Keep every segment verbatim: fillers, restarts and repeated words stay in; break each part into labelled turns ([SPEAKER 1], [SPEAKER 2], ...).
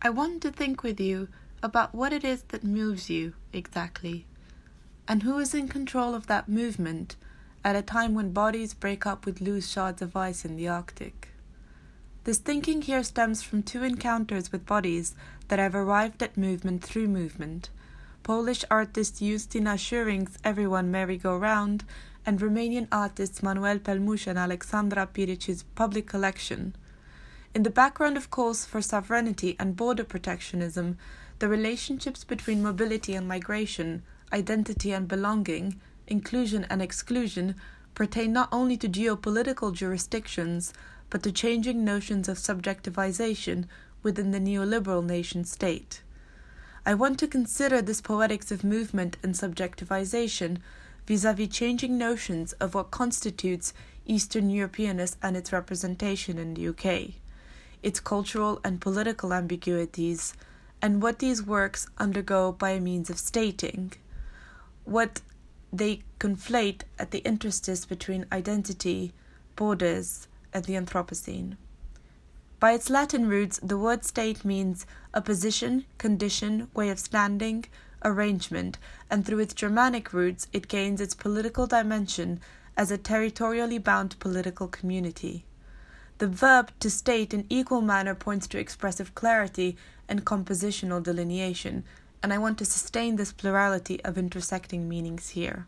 [SPEAKER 1] I want to think with you about what it is that moves you, exactly, and who is in control of that movement at a time when bodies break up with loose shards of ice in the Arctic. This thinking here stems from two encounters with bodies that have arrived at movement through movement: Polish artist Justyna Schuring's Everyone Merry-Go-Round and Romanian artists Manuel Pelmuș and Alexandra Piric's Public Collection. In the background of calls for sovereignty and border protectionism, the relationships between mobility and migration, identity and belonging, inclusion and exclusion pertain not only to geopolitical jurisdictions, but to changing notions of subjectivization within the neoliberal nation-state. I want to consider this poetics of movement and subjectivization vis-à-vis changing notions of what constitutes Eastern Europeanness and its representation in the U K, its cultural and political ambiguities, and what these works undergo by means of stating, what they conflate at the interstice between identity, borders, and the Anthropocene. By its Latin roots, the word state means a position, condition, way of standing, arrangement, and through its Germanic roots it gains its political dimension as a territorially bound political community. The verb to state in equal manner points to expressive clarity and compositional delineation, and I want to sustain this plurality of intersecting meanings here.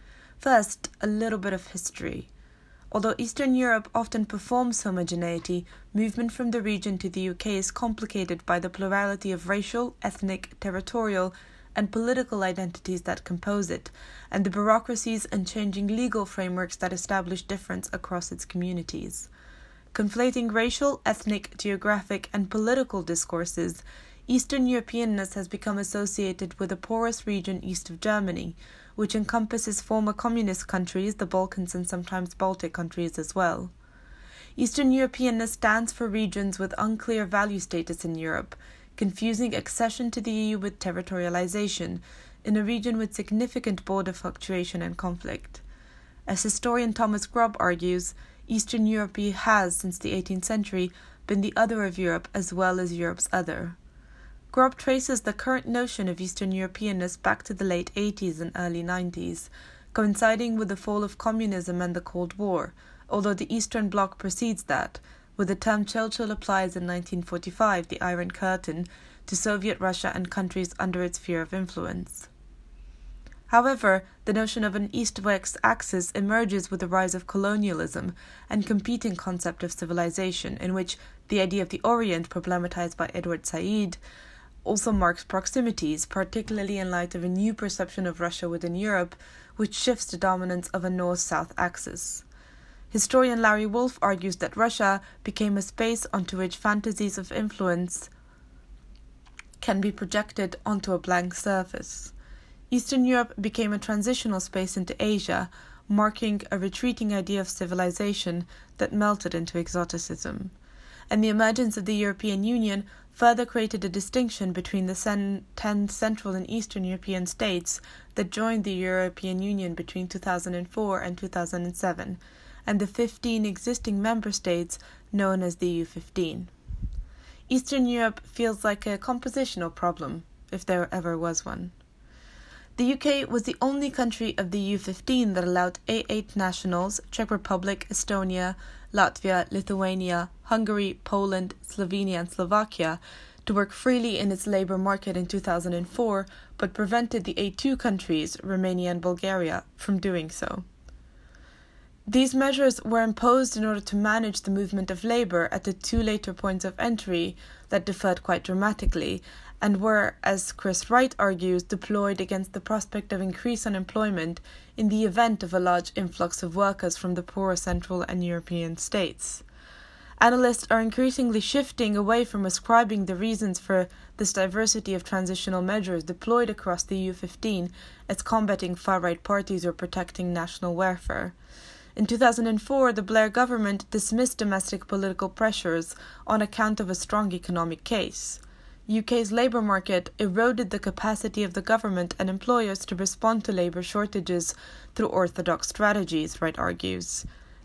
[SPEAKER 1] First, a little bit of history. Although Eastern Europe often performs homogeneity, movement from the region to the U K is complicated by the plurality of racial, ethnic, territorial, and political identities that compose it, and the bureaucracies and changing legal frameworks that establish difference across its communities. Conflating racial, ethnic, geographic, and political discourses, Eastern Europeanness has become associated with a porous region east of Germany, which encompasses former communist countries, the Balkans, and sometimes Baltic countries as well. Eastern Europeanness stands for regions with unclear value status in Europe, confusing accession to the E U with territorialization, in a region with significant border fluctuation and conflict. As historian Thomas Grubb argues, Eastern Europe has, since the eighteenth century, been the other of Europe as well as Europe's other. Grubb traces the current notion of Eastern Europeanness back to the late eighties and early nineties, coinciding with the fall of communism and the Cold War, although the Eastern Bloc precedes that, with the term Churchill applies in nineteen forty-five, the Iron Curtain, to Soviet Russia and countries under its sphere of influence. However, the notion of an East-West axis emerges with the rise of colonialism and competing concept of civilization, in which the idea of the Orient, problematized by Edward Said, also marks proximities, particularly in light of a new perception of Russia within Europe, which shifts the dominance of a north-south axis. Historian Larry Wolff argues that Russia became a space onto which fantasies of influence can be projected onto a blank surface. Eastern Europe became a transitional space into Asia, marking a retreating idea of civilization that melted into exoticism. And the emergence of the European Union further created a distinction between the sen- ten Central and Eastern European states that joined the European Union between two thousand four and two thousand seven, and the fifteen existing member states known as the E U fifteen. Eastern Europe feels like a compositional problem, if there ever was one. The U K was the only country of the E U fifteen that allowed A eight nationals, Czech Republic, Estonia, Latvia, Lithuania, Hungary, Poland, Slovenia, and Slovakia, to work freely in its labour market in two thousand four, but prevented the A two countries, Romania and Bulgaria, from doing so. These measures were imposed in order to manage the movement of labour at the two later points of entry that differed quite dramatically, and were, as Chris Wright argues, deployed against the prospect of increased unemployment in the event of a large influx of workers from the poorer Central and European states. Analysts are increasingly shifting away from ascribing the reasons for this diversity of transitional measures deployed across the E U fifteen as combating far-right parties or protecting national welfare. In two thousand four, the Blair government dismissed domestic political pressures on account of a strong economic case. U K's labour market eroded the capacity of the government and employers to respond to labour shortages through orthodox strategies, Wright argues.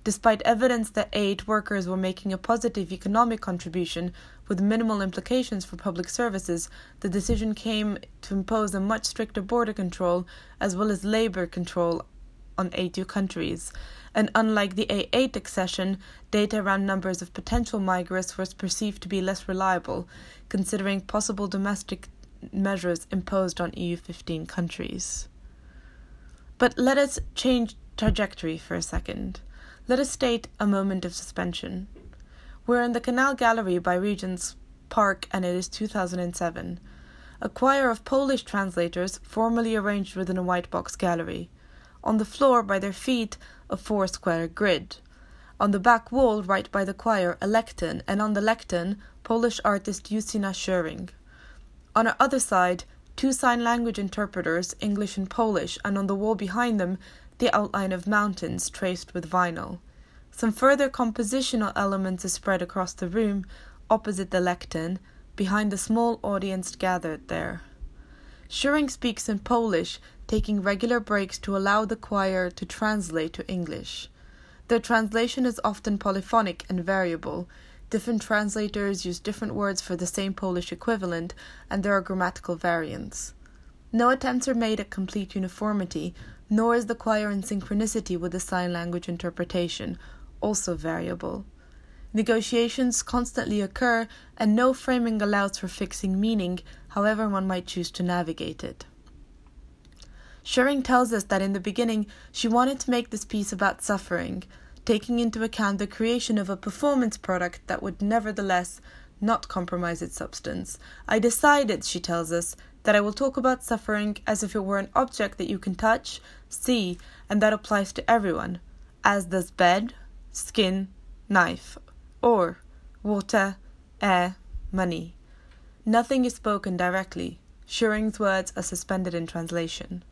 [SPEAKER 1] Despite evidence that aid workers were making a positive economic contribution with minimal implications for public services, the decision came to impose a much stricter border control as well as labour control on A two countries. And unlike the A eight accession, data around numbers of potential migrants was perceived to be less reliable, considering possible domestic measures imposed on E U fifteen countries. But let us change trajectory for a second. Let us state a moment of suspension. We're in the Canal Gallery by Regent's Park and it is two thousand seven. A choir of Polish translators formally arranged within a white box gallery. On the floor by their feet, a four-square grid. On the back wall, right by the choir, a lectern, and on the lectern, Polish artist Justyna Schuring. On our other side, two sign language interpreters, English and Polish, and on the wall behind them, the outline of mountains traced with vinyl. Some further compositional elements are spread across the room, opposite the lectern, behind the small audience gathered there. Schuring speaks in Polish, taking regular breaks to allow the choir to translate to English. Their translation is often polyphonic and variable. Different translators use different words for the same Polish equivalent, and there are grammatical variants. No attempts are made at complete uniformity, nor is the choir in synchronicity with the sign language interpretation, also variable. Negotiations constantly occur, and no framing allows for fixing meaning, however one might choose to navigate it. Schuring tells us that in the beginning she wanted to make this piece about suffering, taking into account the creation of a performance product that would nevertheless not compromise its substance. I decided, she tells us, that I will talk about suffering as if it were an object that you can touch, see, and that applies to everyone, as does bed, skin, knife, or water, air, money. Nothing is spoken directly. Schuring's words are suspended in translation.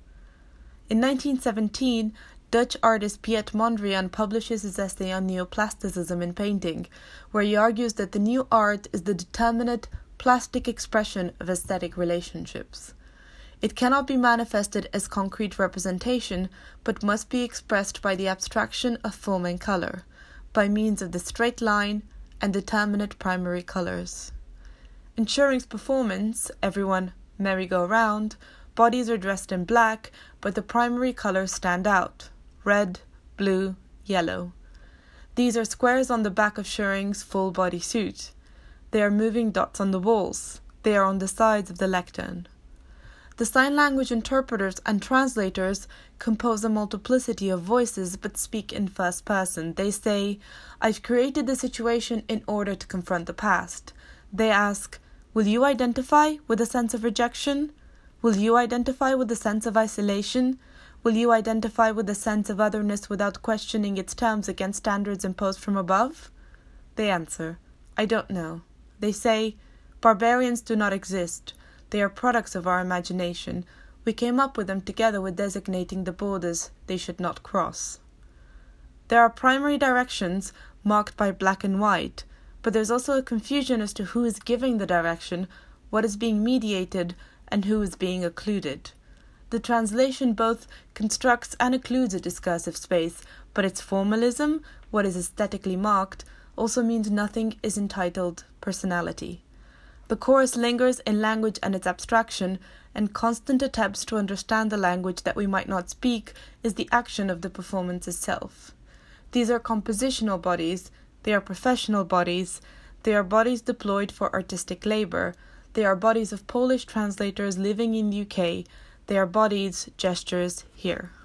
[SPEAKER 1] In nineteen seventeen, Dutch artist Piet Mondrian publishes his essay on neoplasticism in painting, where he argues that the new art is the determinate, plastic expression of aesthetic relationships. It cannot be manifested as concrete representation, but must be expressed by the abstraction of form and color, by means of the straight line and determinate primary colors. In Schuring's performance, Everyone Merry-Go-Round, bodies are dressed in black, but the primary colors stand out: red, blue, yellow. These are squares on the back of Schuring's full-body suit. They are moving dots on the walls. They are on the sides of the lectern. The sign language interpreters and translators compose a multiplicity of voices but speak in first person. They say, "I've created the situation in order to confront the past." They ask, "Will you identify with a sense of rejection? Will you identify with a sense of isolation? Will you identify with a sense of otherness without questioning its terms against standards imposed from above?" They answer, "I don't know." They say, "Barbarians do not exist. They are products of our imagination. We came up with them together with designating the borders they should not cross." There are primary directions marked by black and white, but there's also a confusion as to who is giving the direction, what is being mediated, and who is being occluded. The translation both constructs and occludes a discursive space, but its formalism, what is aesthetically marked, also means nothing is entitled personality. The chorus lingers in language and its abstraction, and constant attempts to understand the language that we might not speak is the action of the performance itself. These are compositional bodies, they are professional bodies, they are bodies deployed for artistic labor, they are bodies of Polish translators living in the U K, they are bodies, gestures here.